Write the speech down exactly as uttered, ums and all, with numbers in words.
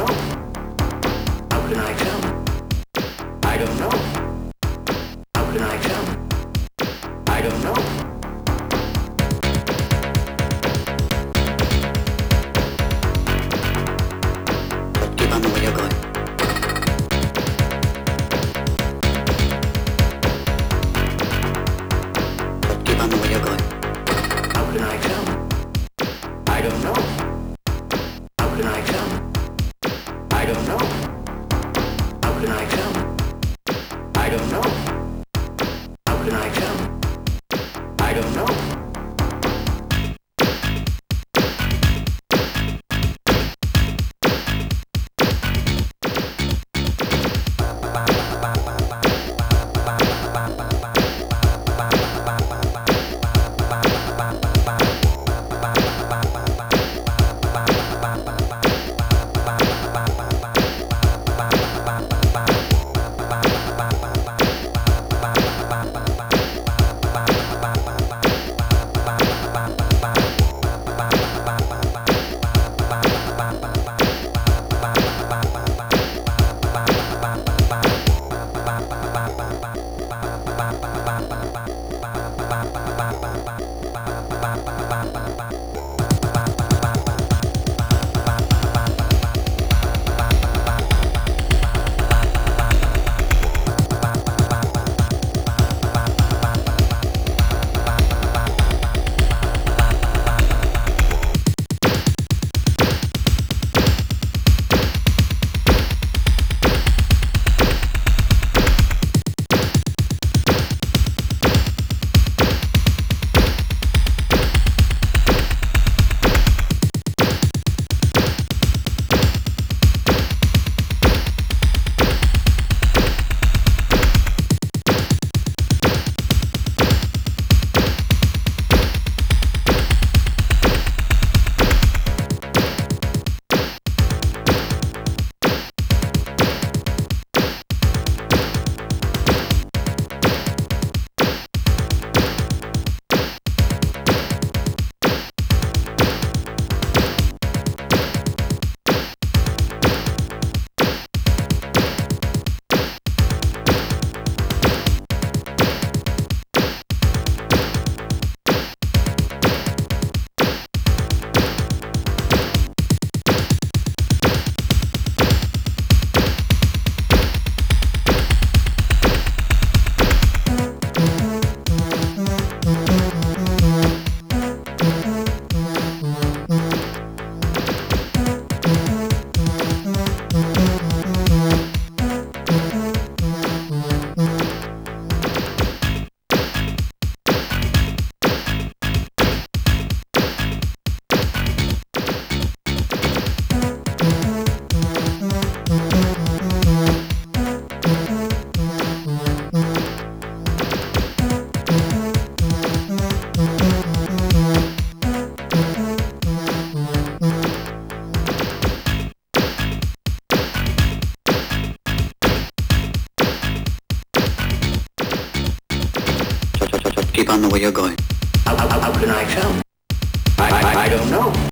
know. How can I tell? I don't know. How can I tell? I don't know. Keep on the way you're going. Keep on the way you're going. How can I tell? I don't know. How can I tell? I don't know. How can I tell? I don't know. How can I tell? I don't know. Keep on the way you're going. How, how, how can I tell? I, I, I don't know.